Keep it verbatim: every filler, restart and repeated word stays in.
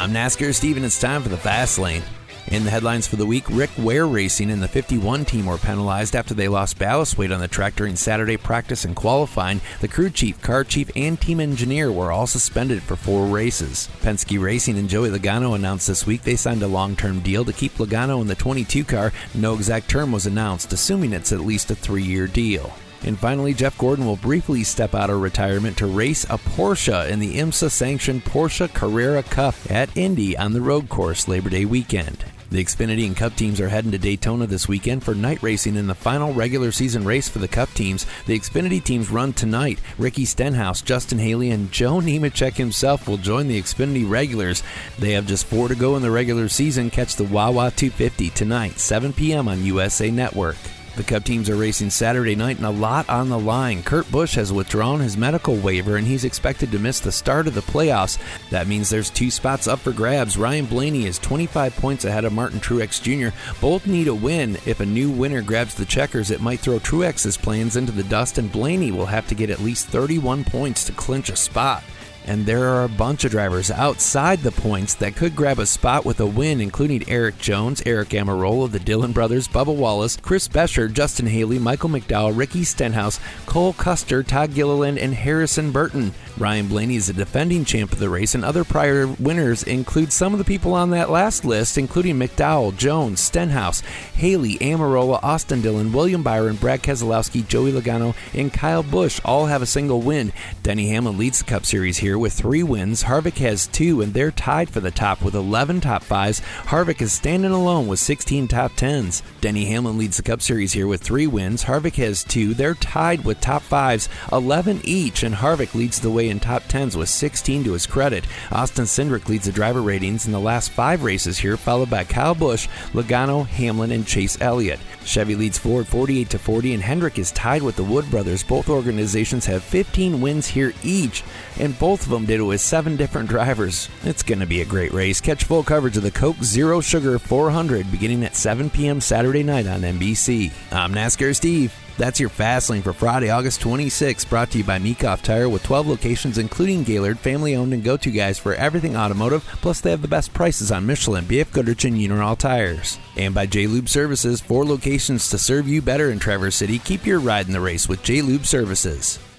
I'm NASCAR Steve, and it's time for the Fast Lane. In the headlines for the week, Rick Ware Racing and the fifty-one team were penalized after they lost ballast weight on the track during Saturday practice and qualifying. The crew chief, car chief, and team engineer were all suspended for four races. Penske Racing and Joey Logano announced this week they signed a long-term deal to keep Logano in the twenty-two car. No exact term was announced, assuming it's at least a three-year deal. And finally, Jeff Gordon will briefly step out of retirement to race a Porsche in the IMSA-sanctioned Porsche Carrera Cup at Indy on the road course Labor Day weekend. The Xfinity and Cup teams are heading to Daytona this weekend for night racing in the final regular season race for the Cup teams. The Xfinity teams run tonight. Ricky Stenhouse, Justin Haley, and Joe Nemechek himself will join the Xfinity regulars. They have just four to go in the regular season. Catch the Wawa two fifty tonight, seven p.m. on U S A Network. The Cup teams are racing Saturday night and a lot on the line. Kurt Busch has withdrawn his medical waiver and he's expected to miss the start of the playoffs. That means there's two spots up for grabs. Ryan Blaney is twenty-five points ahead of Martin Truex Junior Both need a win. If a new winner grabs the checkers, it might throw Truex's plans into the dust, and Blaney will have to get at least thirty-one points to clinch a spot. And there are a bunch of drivers outside the points that could grab a spot with a win, including Eric Jones, Eric Amarola, the Dillon brothers, Bubba Wallace, Chris Bescher, Justin Haley, Michael McDowell, Ricky Stenhouse, Cole Custer, Todd Gilliland, and Harrison Burton. Ryan Blaney is the defending champ of the race, and other prior winners include some of the people on that last list, including McDowell, Jones, Stenhouse, Haley, Amarola, Austin Dillon, William Byron, Brad Keselowski, Joey Logano, and Kyle Busch all have a single win. Denny Hamlin leads the Cup Series here with three wins. Harvick has two, and they're tied for the top with eleven top fives. Harvick is standing alone with sixteen top tens. Denny Hamlin leads the Cup Series here with three wins. Harvick has two. They're tied with top fives, eleven each, and Harvick leads the way in top tens with sixteen to his credit. Austin Cindric leads the driver ratings in the last five races here, followed by Kyle Busch, Logano, Hamlin, and Chase Elliott. Chevy leads Ford forty-eight to forty, and Hendrick is tied with the Wood brothers. Both organizations have fifteen wins here each, and both of them did it with seven different drivers. It's going to be a great race. Catch full coverage of the Coke Zero Sugar four hundred beginning at seven p.m. Saturday night on N B C. I'm NASCAR Steve. That's your Fast Lane for Friday, August twenty-sixth, brought to you by Meekoff Tire with twelve locations, including Gaylord, family-owned and go-to guys for everything automotive, plus they have the best prices on Michelin, B F Goodrich, and Uniroyal tires. And by J-Lube Services, four locations to serve you better in Traverse City. Keep your ride in the race with J-Lube Services.